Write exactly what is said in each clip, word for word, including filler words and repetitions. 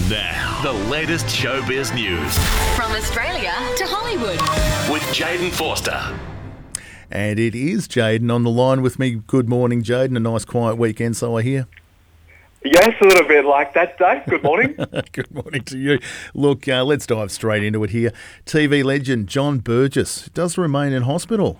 Now, the latest showbiz news from Australia to Hollywood with Jayden Forster. And it is Jayden on the line with me. Good morning, Jayden. A nice quiet weekend, so I hear. Yes, a little bit like that, Dave. Good morning. Good morning to you. Look, uh, let's dive straight into it here. T V legend John Burgess does remain in hospital.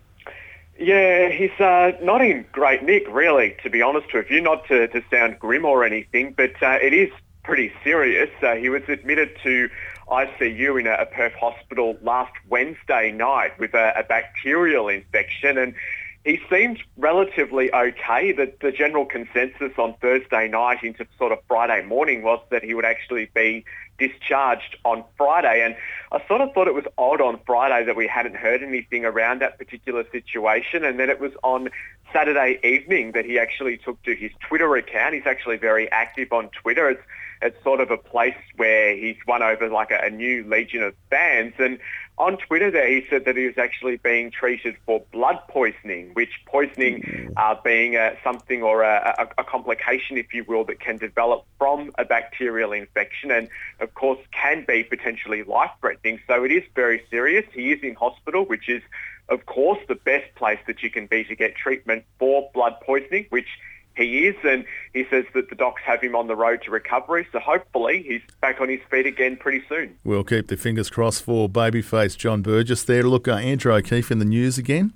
Yeah, he's uh, not in great nick, really, to be honest with you. Not to, to sound grim or anything, but uh, it is pretty serious. Uh, he was admitted to I C U in a, a Perth hospital last Wednesday night with a, a bacterial infection, and he seemed relatively okay. The, the general consensus on Thursday night into sort of Friday morning was that he would actually be discharged on Friday. And I sort of thought it was odd on Friday that we hadn't heard anything around that particular situation. And then it was on Saturday evening that he actually took to his Twitter account. He's actually very active on Twitter. It's, it's sort of a place where he's won over like a, a new legion of fans. And on Twitter there, he said that he was actually being treated for blood poisoning, which poisoning uh, being a, something or a, a, a complication, if you will, that can develop from a bacterial infection and, of course, can be potentially life-threatening. So it is very serious. He is in hospital, which is, of course, the best place that you can be to get treatment for blood poisoning, which he is, and he says that the docs have him on the road to recovery, so hopefully he's back on his feet again pretty soon. We'll keep the fingers crossed for babyface John Burgess there. Look, uh, Andrew O'Keefe in the news again.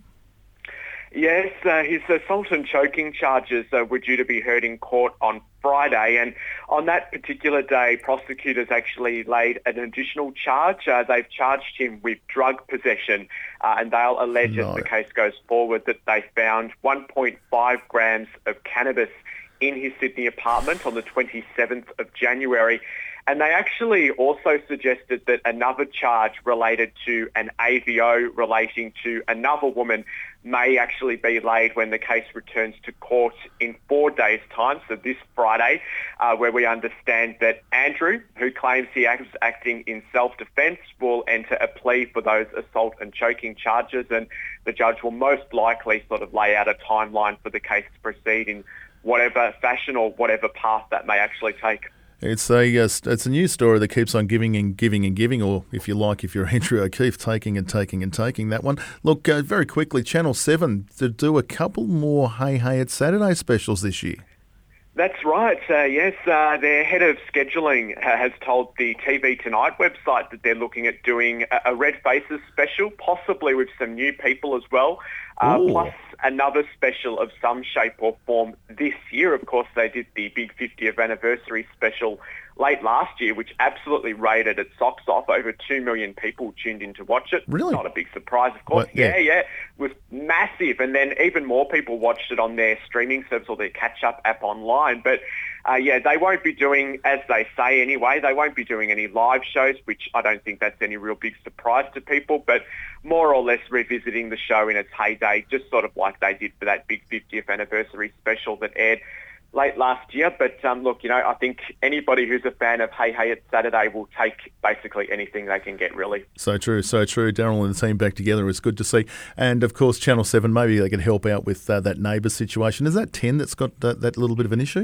Yes, uh, his assault and choking charges uh, were due to be heard in court on Friday, and on that particular day, prosecutors actually laid an additional charge. Uh, they've charged him with drug possession, uh, and they'll allege no. as the case goes forward that they found one point five grams of cannabis in his Sydney apartment on the twenty-seventh of January. And they actually also suggested that another charge related to an A V O relating to another woman may actually be laid when the case returns to court in four days' time, so this Friday, uh, where we understand that Andrew, who claims he was acting in self-defence, will enter a plea for those assault and choking charges, and the judge will most likely sort of lay out a timeline for the case to proceed in whatever fashion or whatever path that may actually take. It's a uh, it's a news story that keeps on giving and giving and giving, or if you like, if you're Andrew O'Keefe, taking and taking and taking that one. Look, uh, very quickly, Channel seven to do a couple more Hey Hey It's Saturday specials this year. That's right, uh, yes. Uh, their head of scheduling uh, has told the T V Tonight website that they're looking at doing a, a Red Faces special, possibly with some new people as well, uh, plus another special of some shape or form this year. Of course, they did the big fiftieth anniversary special late last year, which absolutely rated its socks off. Over two million people tuned in to watch it. Really? Not a big surprise, of course. What? Yeah, yeah. It was massive. And then even more people watched it on their streaming service or their catch-up app online. But uh, yeah, they won't be doing, as they say anyway, they won't be doing any live shows, which I don't think that's any real big surprise to people, but more or less revisiting the show in its heyday, just sort of like they did for that big fiftieth anniversary special that aired late last year. But um, look, you know, I think anybody who's a fan of Hey Hey It's Saturday will take basically anything they can get, really. So true, so true. Daryl and the team back together is good to see. And of course, Channel seven, maybe they can help out with uh, that Neighbours situation. Is that ten that's got that, that little bit of an issue?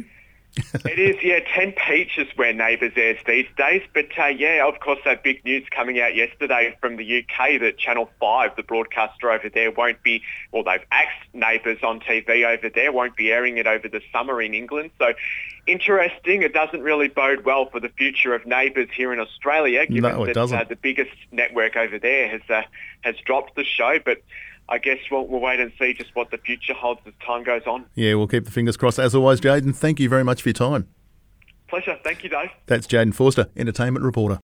It is, yeah. ten Peach is where Neighbours airs these days. But, uh, yeah, of course, that big news coming out yesterday from the U K that Channel five, the broadcaster over there, won't be, well, they've axed Neighbours on T V over there, won't be airing it over the summer in England. So, interesting. It doesn't really bode well for the future of Neighbours here in Australia, given no, it that doesn't. Uh, the biggest network over there has uh, has dropped the show. But I guess we'll, we'll wait and see just what the future holds as time goes on. Yeah, we'll keep the fingers crossed. As always, Jayden, thank you very much for your time. Pleasure. Thank you, Dave. That's Jayden Forster, Entertainment Reporter.